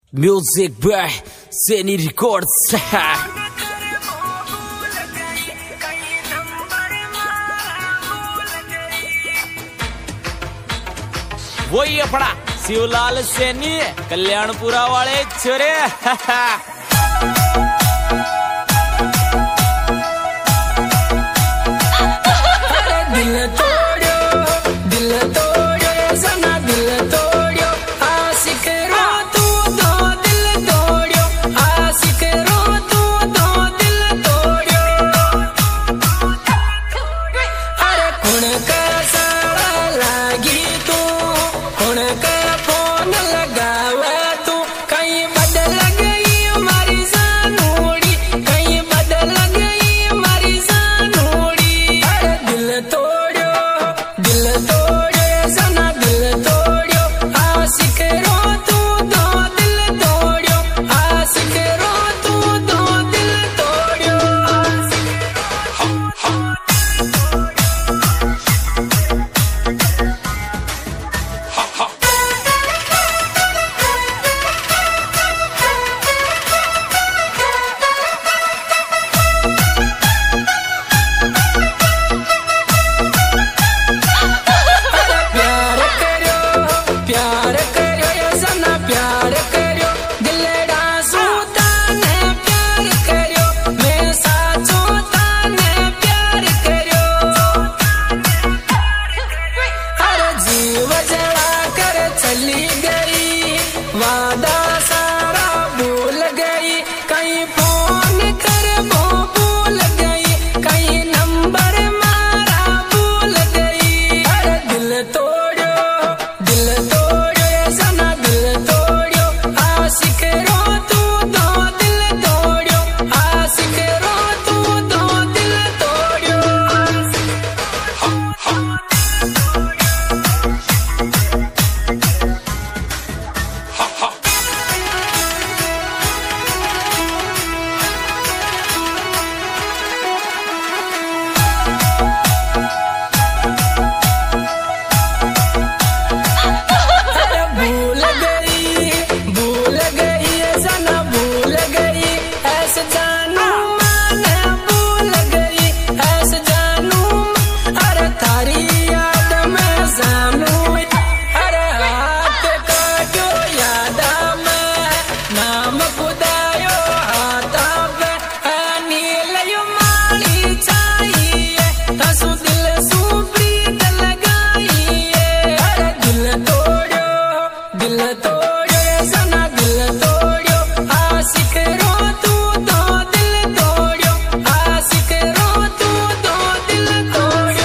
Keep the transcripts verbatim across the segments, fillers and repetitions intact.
Music by Seni Records. वही अपना शिवलाल सैनी कल्याणपुरा वाले छोरे। दिल तोड़ो दिल तोड़ो सना दिल तोड़ो आशिक रो तू दो दिल तोड़ो आशिक रो तू दो दिल तोड़ो। अरे कुण का सारा लागी तू कुण का फोन लगावा तू कहीं बदल गई हमारी जानूड़ी कहीं बदल गई हमारी जानूड़ी। अरे दिल तोड़ो दिल तोड़ो सना दिल तोड़ो आशिक रो तू दो दिल तोड़ो आशिक रो तू दो दिल तोड़ो। प्यार करो प्यार करो ये सना प्यार करो दिलड़ा सूता ने प्यार करो मैं साचो ताने प्यार करो। अरे जीव जला कर चली गई वादा सारा भूल गई कहीं फोन कर वो भूल गई कहीं नंबर मारा भूल गई। अरे दिल तोड़ो दिल तोड़ो ये सना दिल तोड़ो आशिक रो तू दो दिल तोड़ो आशिक रो तू दो दिल तोड़ो। अरे भूल गई भूल गई ये सना भूल गई ऐसे जानू माने भूल गई ऐसे जानू अरे थारी याद में जानू अरे हाथ का जो याद में नाम खुदायो हाथा पे नील यो माली चाहिए हसू दिल सू प्रीत लगाइए। अरे दिल तोड़ो दिल तोड़ो ये सना दिल तोड़ो आशिक रो तू दो दिल तोड़ो आशिक रो तू दो दिल तोड़ो।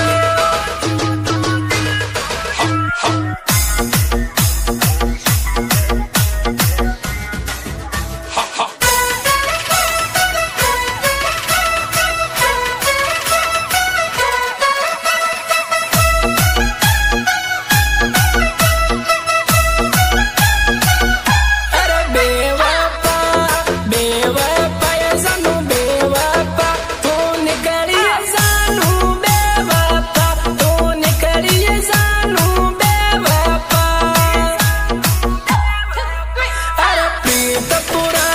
अरे बेवफा बेवफा ये जानू बेवफा तू निकली ये जानू बेवफा तू निकली ये जानू बेवफा। अरे प्रीत पुरानी